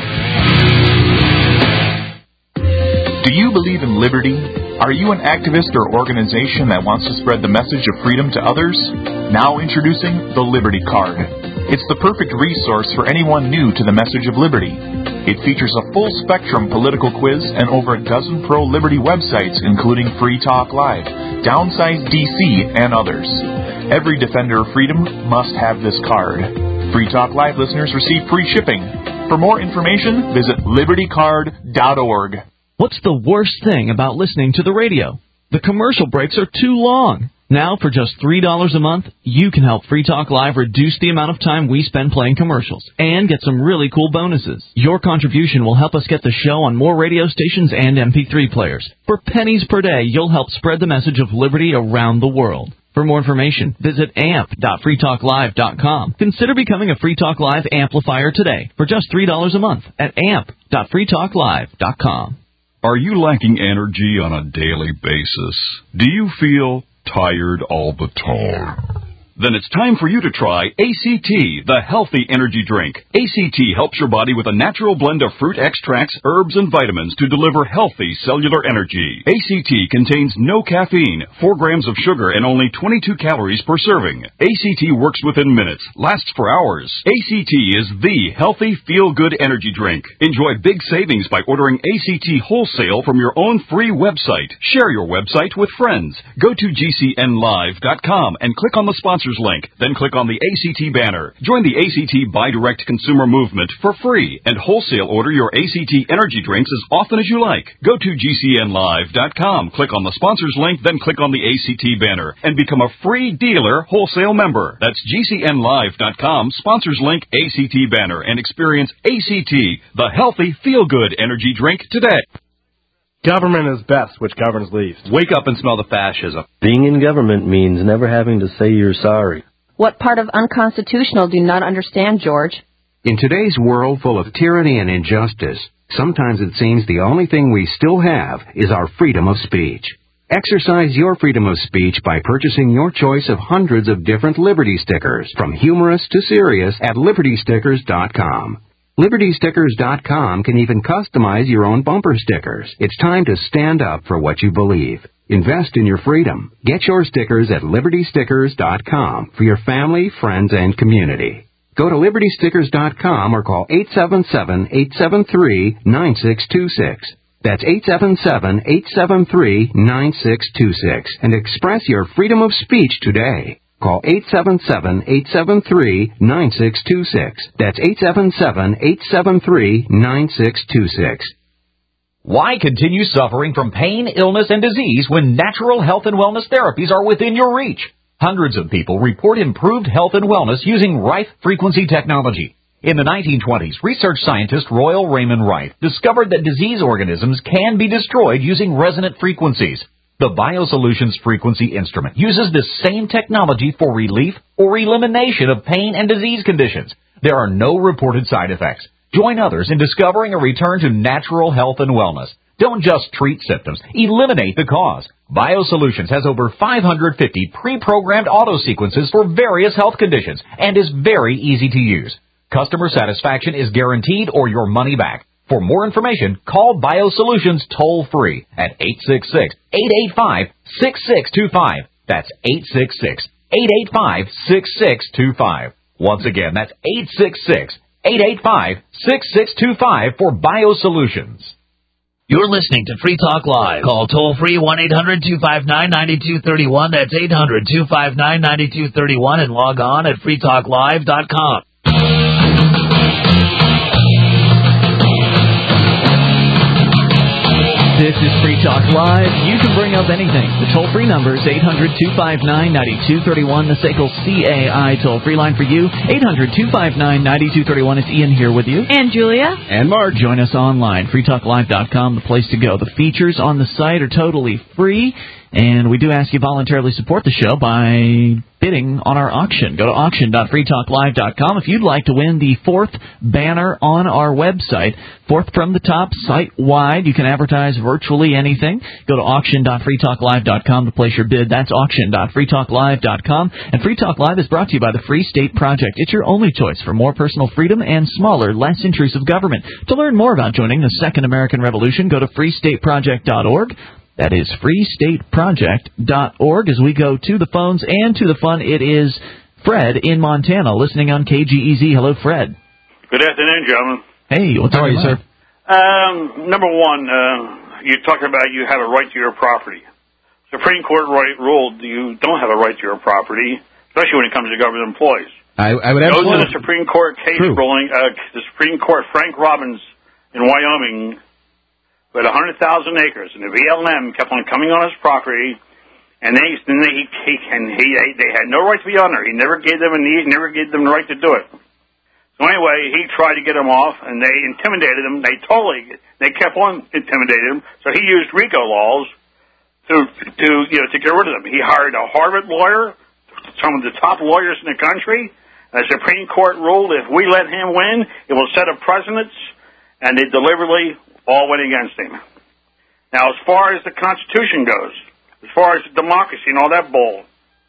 Do you believe in liberty? Are you an activist or organization that wants to spread the message of freedom to others? Now introducing the Liberty Card. It's the perfect resource for anyone new to the message of liberty. It features a full-spectrum political quiz and over a dozen pro-liberty websites, including Free Talk Live, Downsize DC, and others. Every defender of freedom must have this card. Free Talk Live listeners receive free shipping. For more information, visit libertycard.org. What's the worst thing about listening to the radio? The commercial breaks are too long. Now, for just $3 a month, you can help Free Talk Live reduce the amount of time we spend playing commercials and get some really cool bonuses. Your contribution will help us get the show on more radio stations and MP3 players. For pennies per day, you'll help spread the message of liberty around the world. For more information, visit amp.freetalklive.com. Consider becoming a Free Talk Live amplifier today for just $3 a month at amp.freetalklive.com. Are you lacking energy on a daily basis? Do you feel tired all the time? Then it's time for you to try ACT, the healthy energy drink. ACT helps your body with a natural blend of fruit extracts, herbs, and vitamins to deliver healthy cellular energy. ACT contains no caffeine, 4 grams of sugar, and only 22 calories per serving. ACT works within minutes, lasts for hours. ACT is the healthy, feel-good energy drink. Enjoy big savings by ordering ACT wholesale from your own free website. Share your website with friends. Go to GCNlive.com and click on the sponsors link. Then click on the ACT banner. Join the ACT Buy Direct consumer movement for free and wholesale order your ACT energy drinks as often as you like. Go to GCNlive.com, click on the sponsors link, then click on the ACT banner and become a free dealer wholesale member. That's GCNlive.com, sponsors link, ACT banner, and experience ACT, the healthy, feel-good energy drink today. Government is best, which governs least. Wake up and smell the fascism. Being in government means never having to say you're sorry. What part of unconstitutional do you not understand, George? In today's world full of tyranny and injustice, sometimes it seems the only thing we still have is our freedom of speech. Exercise your freedom of speech by purchasing your choice of hundreds of different Liberty stickers, from humorous to serious, at LibertyStickers.com. LibertyStickers.com can even customize your own bumper stickers. It's time to stand up for what you believe. Invest in your freedom. Get your stickers at LibertyStickers.com for your family, friends, and community. Go to LibertyStickers.com or call 877-873-9626. That's 877-873-9626 and express your freedom of speech today. Call 877-873-9626. That's 877-873-9626. Why continue suffering from pain, illness, and disease when natural health and wellness therapies are within your reach? Hundreds of people report improved health and wellness using Rife frequency technology. In the 1920s, research scientist Royal Raymond Rife discovered that disease organisms can be destroyed using resonant frequencies. The BioSolutions frequency instrument uses this same technology for relief or elimination of pain and disease conditions. There are no reported side effects. Join others in discovering a return to natural health and wellness. Don't just treat symptoms. Eliminate the cause. BioSolutions has over 550 pre-programmed auto sequences for various health conditions and is very easy to use. Customer satisfaction is guaranteed or your money back. For more information, call BioSolutions toll-free at 866-885-6625. That's 866-885-6625. Once again, that's 866-885-6625 for BioSolutions. You're listening to Free Talk Live. Call toll-free 1-800-259-9231. That's 800-259-9231 and log on at freetalklive.com. This is Free Talk Live. You can bring up anything. The toll-free number is 800-259-9231. The SACL CAI toll-free line for you, 800-259-9231. It's Ian here with you. And Julia. And Mark. Join us online, freetalklive.com, the place to go. The features on the site are totally free, and we do ask you voluntarily support the show by bidding on our auction. Go to auction.freetalklive.com if you'd like to win the fourth banner on our website. Fourth from the top, site-wide. You can advertise virtually anything. Go to auction.freetalklive.com to place your bid. That's auction.freetalklive.com. And Free Talk Live is brought to you by the Free State Project. It's your only choice for more personal freedom and smaller, less intrusive government. To learn more about joining the Second American Revolution, go to freestateproject.org. That is freestateproject.org. As we go to the phones and to the fun, it is Fred in Montana, listening on KGEZ. Hello, Fred. Good afternoon, gentlemen. Hey, what's up, sir? Number one, you talk about you have a right to your property. Supreme Court ruled you don't have a right to your property, especially when it comes to government employees. I would absolutely. Go to the Supreme Court case ruling, the Supreme Court, Frank Robbins in Wyoming, with 100,000 acres, and the BLM kept on coming on his property, and they had no right to be on there. He never gave them never gave them the right to do it. So anyway, he tried to get them off, and they intimidated him. They kept on intimidating him. So he used RICO laws to get rid of them. He hired a Harvard lawyer, some of the top lawyers in the country. The Supreme Court ruled if we let him win, it will set a precedent, and they deliberately all went against him. Now, as far as the Constitution goes, as far as democracy and all that bull,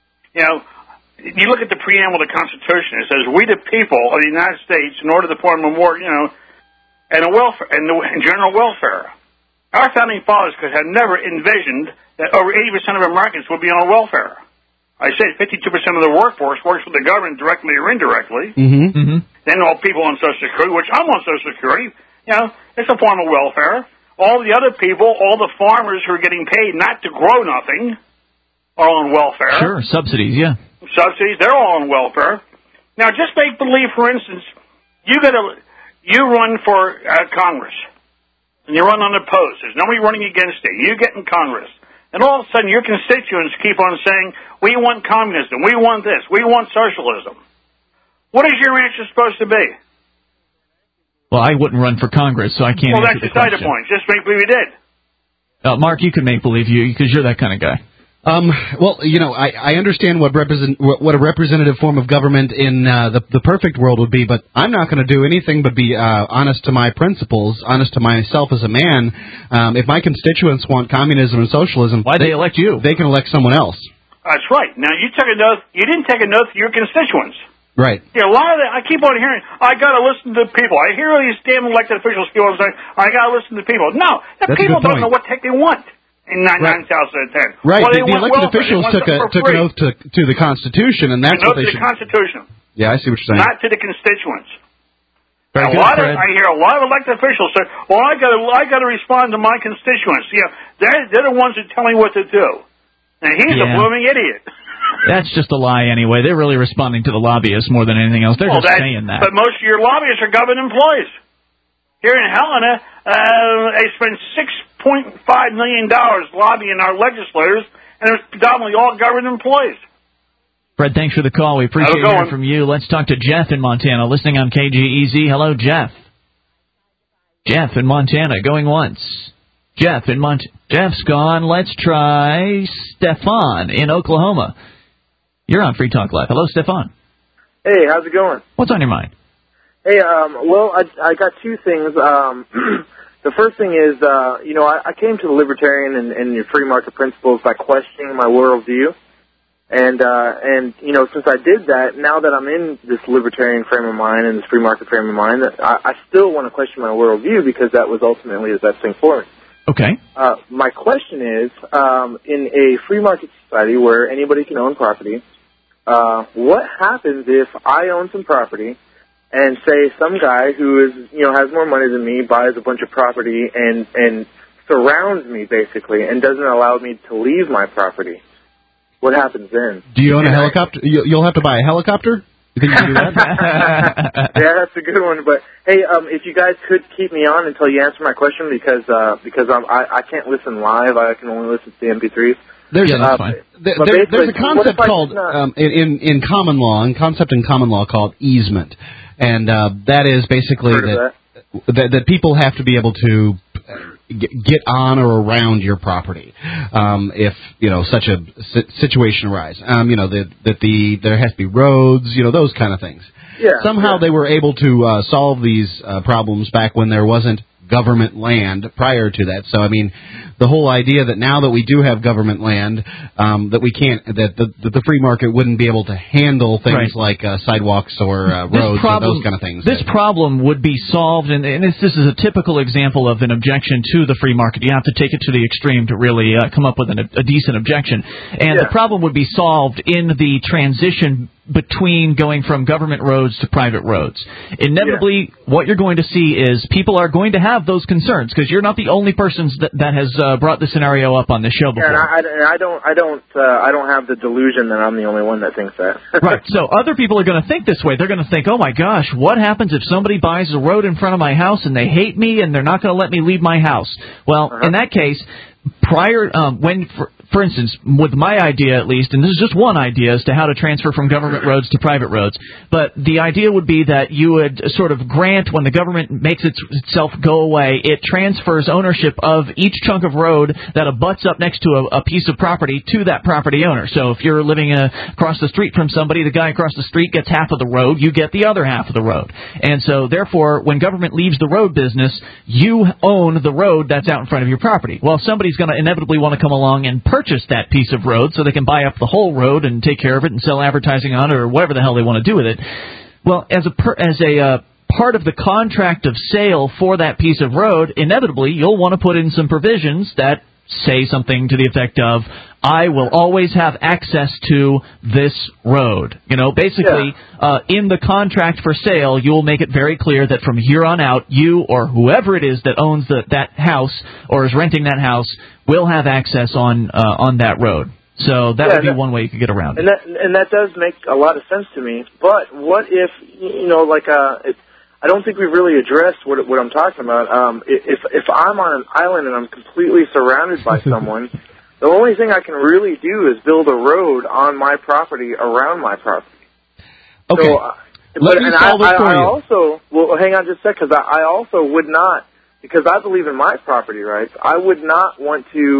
you look at the preamble of the Constitution. It says, "We the people of the United States, in order to form a more, and general welfare." Our founding fathers could have never envisioned that over 80% of Americans would be on welfare. I said 52% of the workforce works for the government directly or indirectly. Then all people on Social Security, which I'm on Social Security. It's a form of welfare. All the other people, all the farmers who are getting paid not to grow nothing, are on welfare. Sure, subsidies, yeah. Subsidies, they're all on welfare. Now, just make believe, for instance, you run for Congress, and you run unopposed. There's nobody running against you. You get in Congress, and all of a sudden your constituents keep on saying, "We want communism, we want this, we want socialism." What is your answer supposed to be? Well, I wouldn't run for Congress, so I can't answer the question. Well, that's beside the point. Just make believe you did. Mark, you can make believe you, because you're that kind of guy. Well, I understand what a representative form of government in the perfect world would be, but I'm not going to do anything but be honest to my principles, honest to myself as a man. If my constituents want communism and socialism, why they elect you? They can elect someone else. That's right. Now, you took an oath. You didn't take an oath to your constituents. Right. Yeah, a lot of that, I keep on hearing, I got to listen to people. I hear these damn elected officials keep on saying, I got to listen to people. No, the people don't know what the heck they want in 9,010. Right. Well, the elected officials took an oath to the Constitution, and that's what they should. An oath to the Constitution. Yeah, I see what you're saying. Not to the constituents. Very good, Fred. I hear a lot of elected officials say, well, I got to respond to my constituents. They're the ones that tell me what to do. And he's a blooming idiot. That's just a lie anyway. They're really responding to the lobbyists more than anything else. They're just saying that. But most of your lobbyists are government employees. Here in Helena, they spend $6.5 million lobbying our legislators, and it's predominantly all government employees. Fred, thanks for the call. We appreciate hearing from you. Let's talk to Jeff in Montana, listening on KGEZ. Hello, Jeff. Jeff in Montana, going once. Jeff in Jeff's gone. Let's try Stefan in Oklahoma. You're on Free Talk Live. Hello, Stefan. Hey, how's it going? What's on your mind? Hey, well, I got two things. The first thing is, I came to the libertarian and your free market principles by questioning my worldview. And since I did that, now that I'm in this libertarian frame of mind and this free market frame of mind, I still want to question my worldview because that was ultimately the best thing for me. Okay. My question is, in a free market society where anybody can own property, what happens if I own some property and say some guy who is, has more money than me buys a bunch of property and surrounds me basically and doesn't allow me to leave my property? What happens then? Do you own a helicopter? You'll have to buy a helicopter? You think you can do that? Yeah, that's a good one. But hey, if you guys could keep me on until you answer my question, because I can't listen live. I can only listen to the MP3s. There's a concept called in common law, in common law called easement, and that is basically that people have to be able to get on or around your property if such a situation arises. There has to be roads, those kind of things. Somehow they were able to solve these problems back when there wasn't government land prior to that. So, I mean, the whole idea that now that we do have government land, that we can't, that the free market wouldn't be able to handle things like sidewalks or roads or those kind of things. This problem would be solved, and this is a typical example of an objection to the free market. You have to take it to the extreme to really come up with a decent objection. And the problem would be solved in the transition between going from government roads to private roads. Inevitably, what you're going to see is people are going to have those concerns because you're not the only person that has brought the scenario up on this show before. And I don't have the delusion that I'm the only one that thinks that. Right. So other people are going to think this way. They're going to think, oh my gosh, what happens if somebody buys a road in front of my house and they hate me and they're not going to let me leave my house? Well, in that case, for instance, with my idea at least, and this is just one idea as to how to transfer from government roads to private roads, but the idea would be that you would sort of grant, when the government makes itself go away, it transfers ownership of each chunk of road that abuts up next to a piece of property to that property owner. So if you're living across the street from somebody, the guy across the street gets half of the road, you get the other half of the road. And so therefore, when government leaves the road business, you own the road that's out in front of your property. Well, somebody's going to inevitably want to come along and purchase that piece of road so they can buy up the whole road and take care of it and sell advertising on it or whatever the hell they want to do with it. Well, as a part of the contract of sale for that piece of road, inevitably you'll want to put in some provisions that say something to the effect of, I will always have access to this road. Basically, in the contract for sale, you'll make it very clear that from here on out, you or whoever it is that owns that house or is renting that house will have access on that road. So that would be one way you could get around it. And that does make a lot of sense to me. But what if, I don't think we've really addressed what I'm talking about. If I'm on an island and I'm completely surrounded by someone, the only thing I can really do is build a road on my property around my property. Okay. So, Let me solve it for you. Also, well, hang on just a sec, because I also would not, because I believe in my property rights, I would not want to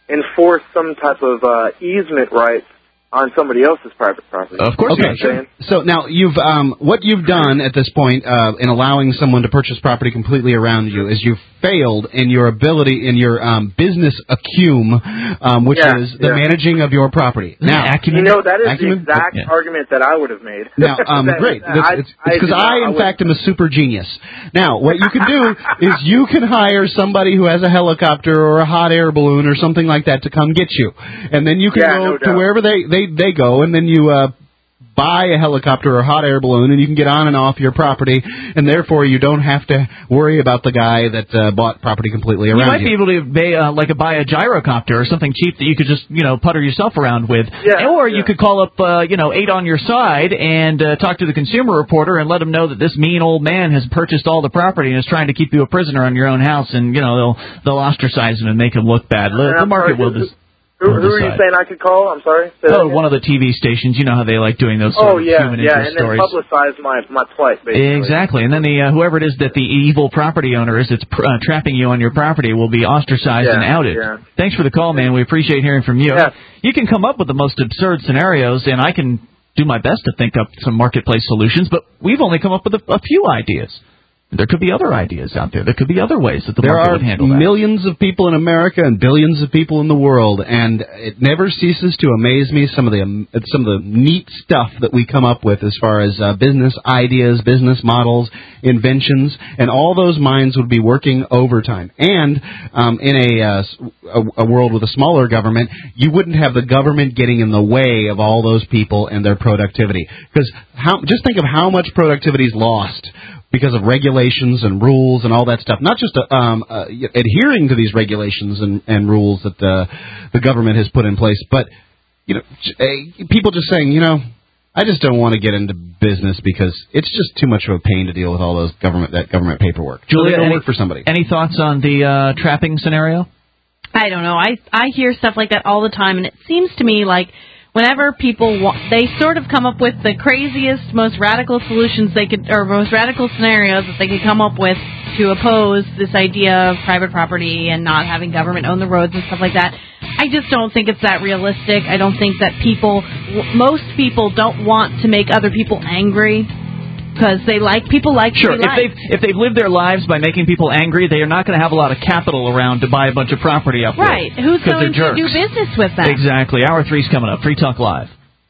enforce some type of easement rights on somebody else's private property. Of course, you know what I'm saying? So now what you've done at this point in allowing someone to purchase property completely around you is you've failed in your ability in your business acumen, which is the managing of your property. Now, that is the exact argument that I would have made. Now, great. It's because I, in fact, am a super genius. Now, what you can do is you can hire somebody who has a helicopter or a hot air balloon or something like that to come get you, and then you can go to wherever they go, and then you buy a helicopter or a hot air balloon, and you can get on and off your property, and therefore you don't have to worry about the guy that bought property completely around you. You might be able to buy a gyrocopter or something cheap that you could just putter yourself around with, or you could call up 8 on your side and talk to the Consumer Reporter and let them know that this mean old man has purchased all the property and is trying to keep you a prisoner on your own house, and they'll ostracize him and make him look bad. The market will just. Who are you saying I could call? I'm sorry. One of the TV stations. You know how they like doing those human interest stories. And then publicize my plight, basically. Exactly. And then whoever it is that the evil property owner is that's trapping you on your property will be ostracized and outed. Yeah. Thanks for the call, man. We appreciate hearing from you. Yeah. You can come up with the most absurd scenarios, and I can do my best to think up some marketplace solutions, but we've only come up with a few ideas. There could be other ideas out there. There could be other ways that the market would handle that. There are millions of people in America and billions of people in the world, and it never ceases to amaze me some of the neat stuff that we come up with as far as business ideas, business models, inventions, and all those minds would be working overtime. And in a world with a smaller government, you wouldn't have the government getting in the way of all those people and their productivity. Because just think of how much productivity is lost because of regulations and rules and all that stuff. Not just adhering to these regulations and rules that the government has put in place, but people just saying, I just don't want to get into business because it's just too much of a pain to deal with all those government paperwork. Julia, don't work for somebody. Any thoughts on the trapping scenario? I don't know. I hear stuff like that all the time, and it seems to me like whenever people they sort of come up with the craziest, most radical solutions most radical scenarios that they could come up with to oppose this idea of private property and not having government own the roads and stuff like that. I just don't think it's that realistic. I don't think that most people don't want to make other people angry. Because people like sure. To be liked. If they've lived their lives by making people angry, they are not going to have a lot of capital around to buy a bunch of property up right. there. Who's going to do business with them? Exactly. Hour 3's coming up. Free Talk Live.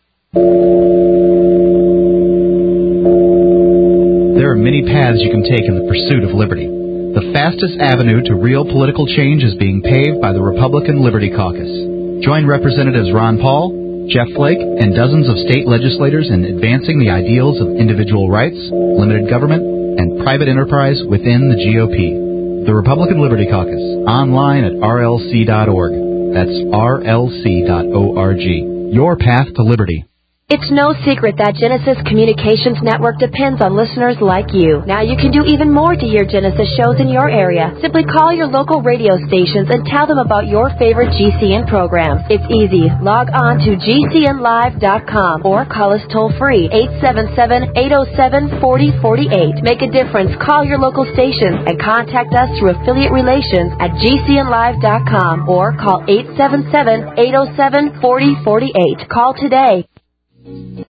There are many paths you can take in the pursuit of liberty. The fastest avenue to real political change is being paved by the Republican Liberty Caucus. Join Representatives Ron Paul, Jeff Flake, and dozens of state legislators in advancing the ideals of individual rights, limited government, and private enterprise within the GOP. The Republican Liberty Caucus, online at rlc.org. That's rlc.org. Your path to liberty. It's no secret that Genesis Communications Network depends on listeners like you. Now you can do even more to hear Genesis shows in your area. Simply call your local radio stations and tell them about your favorite GCN programs. It's easy. Log on to GCNlive.com or call us toll-free, 877-807-4048. Make a difference. Call your local station and contact us through affiliate relations at GCNlive.com or call 877-807-4048. Call today.